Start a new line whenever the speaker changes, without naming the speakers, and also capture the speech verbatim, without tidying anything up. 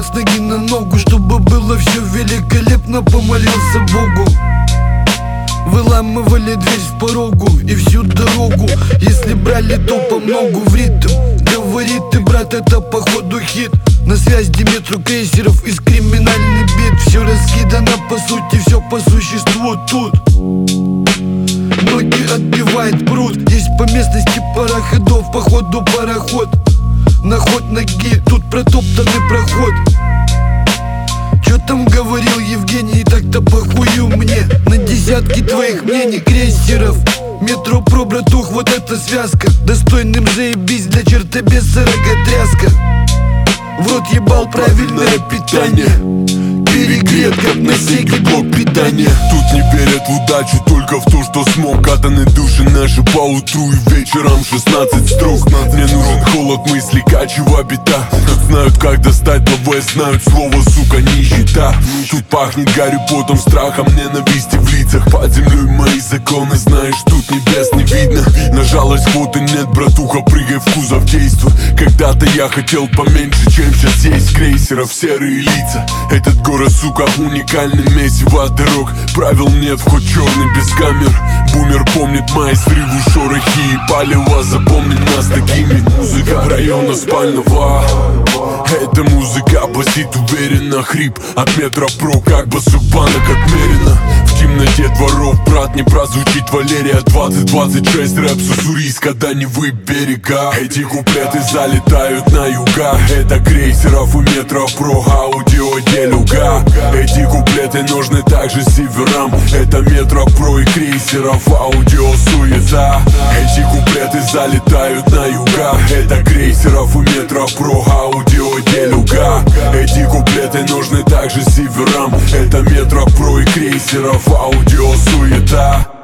с ноги на ногу, чтобы было все великолепно, помолился Богу. Выламывали дверь в порогу и всю дорогу, если брали, то по многу в ритм. Говорит ты, брат, это походу хит. На связь Диметру крейсеров из криминальный бит. Все раскидано по сути, все по существу тут. Ноги отбивает пруд. Есть по местности пара ходов, походу пароход. На ход ноги, тут протоптанный проход. Чё там говорил Евгений, так-то похую мне на десятки твоих мнений, крейсеров. Метро Про, братух, вот эта связка. Достойным заебись, для чертобеса роготряска. В рот ебал правильное питание, перегрет, как на секе блок питания.
Тут не верят в удачу, только в то, что смог. Катаны души наши по утру и вечером шестнадцать строк. Мне нужен холод мысли, качева бита. Тут знают, как достать новое, знают слово, сука, нищета. Тут пахнет Гарри Потом, страхом, ненависти в лицах. Под землей мои законы, знаешь, тут небес не видно. На жалость квоты нет, братуха, прыгай в кузов, действуй. Когда-то я хотел поменьше, чем сейчас есть. Крейсеров серые лица. Этот город, сука, уникальный, месиво дорог. Правил нет, вход черный без камер. Бумер помнит мои срывы, шорохи и палево. Запомнит нас такими. Музыка района спального. Эта музыка басит уверенно, хрип от Метро Про, как басубанок отмерено. В темноте дворов, брат, не прозвучит Валерия. Двадцать двадцать шесть рэп с Уссурийска до Невы берега. Эти куплеты залетают на юга. Это крейсеров и Метро Про, аудио делюга. Эти куплеты нужны также северам. Это Метро Про и крейсеров, аудио суета. Эти куплеты залетают на юга. Это крейсеров и Метро Про, аудио делюга. Эти куплеты нужны также северам. Это Метро Про и крейсеров, аудио суета.